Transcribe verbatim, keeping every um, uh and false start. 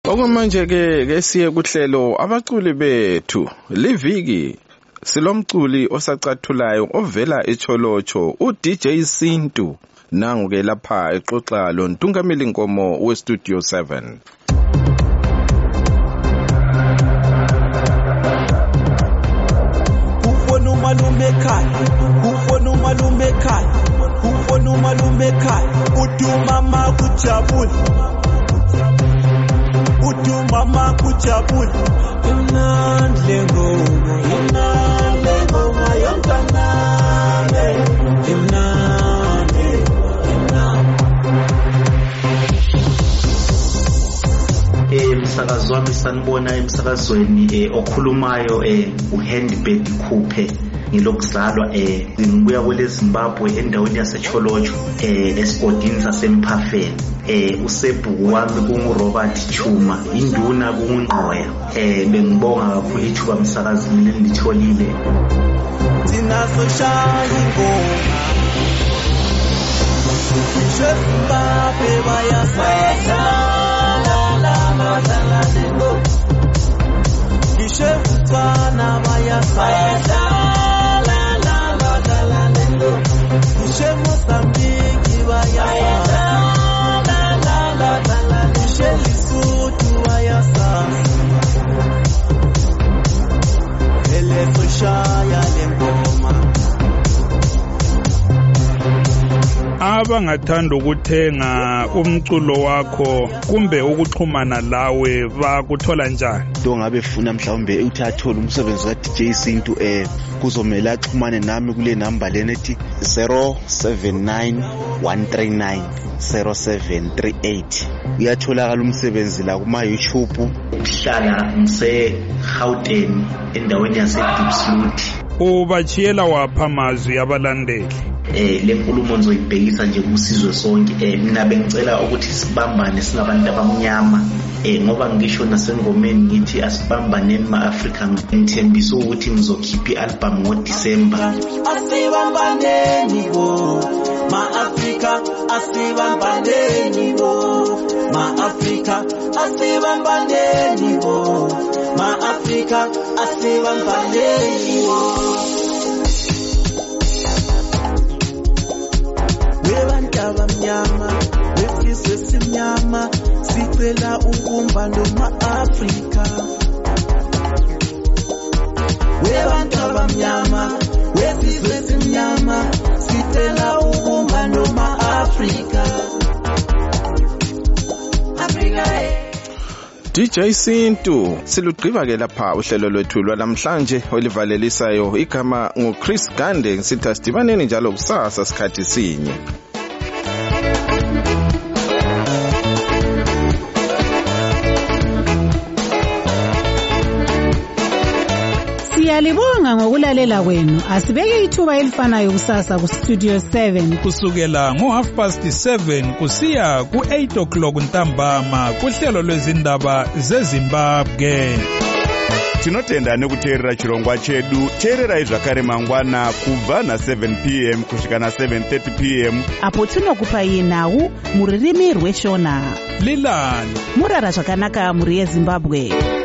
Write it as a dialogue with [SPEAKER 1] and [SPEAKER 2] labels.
[SPEAKER 1] Okwamanje ke ke siye kuhlelo abaculi bethu liviki silomculi osacathulayo ovela eCholocho u D J Sintu nangu ke lapha exoxa lo Ntungameli Nkomo we Studio seven.
[SPEAKER 2] Ufona umalume ekhaya ufona umalume ekhaya ufona umalume ekhaya udumama kujabula udumama kujabula imnandle ngoma imnandle ngoma yonkanane imnandle
[SPEAKER 3] imnandle umsakazo wami sanibona emsakazweni eh okhulumayo eh uHandbed Khuphe ngilokuzalwa eh ngibuya kwele Zimbabwe endaweni yaseCholocho eh esigodini saseMphafeni eh usebhuku wami kunguRobert Chuma induna kungqoya eh bengibonga kakhulu ithuba umsakazi mina ngilitholile
[SPEAKER 2] sinaso shaya ingoma Zimbabwe bayasayasa Ishefutana bayasayasa la la la la la lendo Ishemosambiki bayasayasa la la la la la Ishelisutu bayasayasa ele soshaya lengoma
[SPEAKER 4] abangathanda ukuthenga umculo wakho kumbe ukuxhumana lawe bakuthola njani
[SPEAKER 5] do ngabe funa mhlawumbe uthi athola umsebenzi ka D J Sintu eh kuzomela axhumane nami kule number lena ethi zero seven nine one three nine zero seven three eight uyatholakala umsebenzi la kuma YouTube
[SPEAKER 3] uhlala ngise Gauteng endaweni yase Diepsloot
[SPEAKER 4] ubachiyela wapha amazwi abalandeli
[SPEAKER 3] eh lenkulumo ngizoyibhekisa nje kusizwe sonke eh mina bengicela ukuthi sibambane singabantu abamnyama eh ngoba ngisho nasengomeni ngithi asibambane ema-Africa ngithembisa ukuthi ngizokhipha i-album ngoDecember
[SPEAKER 2] asibambaneni bo ma-Africa asibambaneni bo ma-Africa asibambaneni bo ma-Africa asibambaneni bo abamnyama wesizwe simnyama sicela ukumbano ma-Afrika webantu abamnyama wesizwe simnyama sicela ukumbano ma-Afrika Afrika
[SPEAKER 1] D J Sintu silugqiba ke lapha uhlelo lwethu lwanamhlanje olivalelisayo igama nguChris Gande ngisithi sidibaneni njalo kusasa sikhathi sinye.
[SPEAKER 6] Siyalibonga ngokulalela kwenu. Asibeke ithuba elifanayo kusasa ku Studio seven
[SPEAKER 4] kusukela ngo half past seven kusiya ku eight o'clock ntambama kuhlelo lwezindaba zeZimbabwe.
[SPEAKER 7] Tinotenda nekuteerera chirongwa chedu. Teererai zvakare mangwana kubva na seven p m kusvika na seven thirty p m
[SPEAKER 8] apo tinokupai nhau muririmi rweshona.
[SPEAKER 4] Lilani
[SPEAKER 8] murara zvakanaka muri yeZimbabwe.